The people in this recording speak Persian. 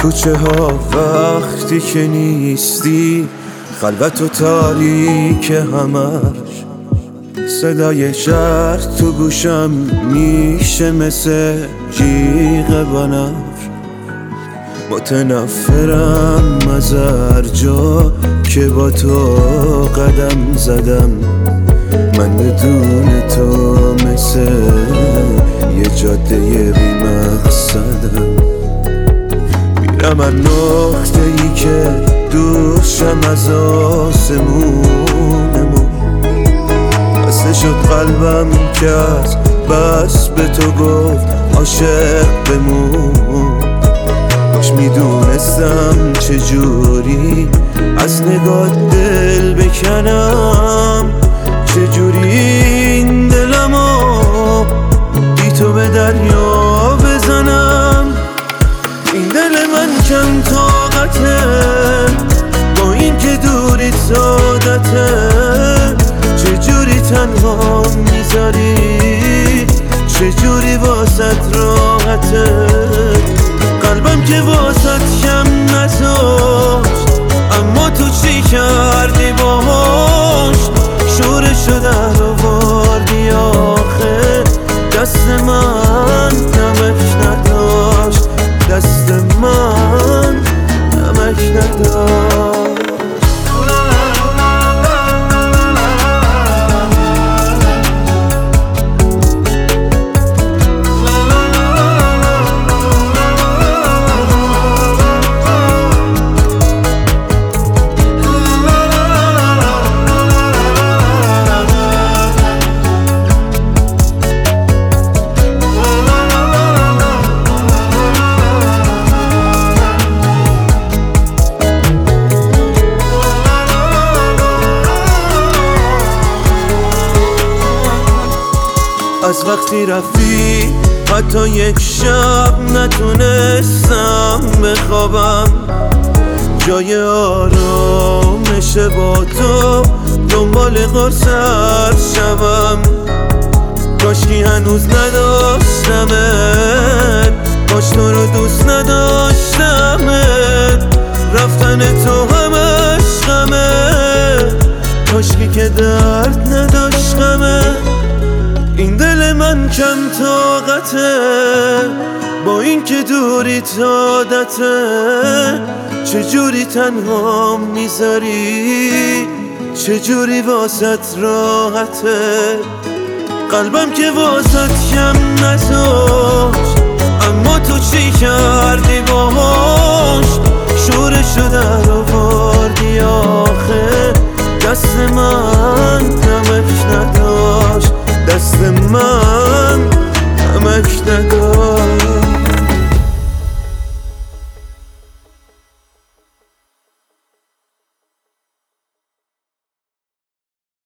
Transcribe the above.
کوچه ها وقتی که نیستی خلوت و تاریک همش، صدای شهر تو گوشم میشه مثل جیغ بنفش. متنفرم از هر جا که با تو قدم زدم، من بدون تو مثل یه جاده بی مقصدم. میرم از نقطه ای که دوشم از آسمونمون، بسته شد قلبم که از بس به تو گفت عاشق بمون. کاش میدونستم چجوری از نگاه دل بکنم، چجوری این دلمو بی تو به دریا بزنم. این دل من کم طاقته با این که دوری سادته، چجوری تنها میذاری، چجوری واسط راحته. قلبم که واسط کم نذاشت، اما تو چی کردی باهاش؟ شورشو در آوردی آخه، دست من نمک نداشت، دست من نمک نداشت. از وقتی رفتی حتی یک شب نتونستم بخوابم، جای آرامش با تو دنبال قرصت شوم. کاشکی هنوز نداشتمت، کاش تو رو دوست نداشتمت. رفتن تو همش غمه، کاشکی که درد نداشت غمه. این دل من کم طاقته با این که دوری عادته، چجوری تنها میذاری، چجوری واسط راحته. قلبم که واسط کم نذاشت، اما تو چی کردی با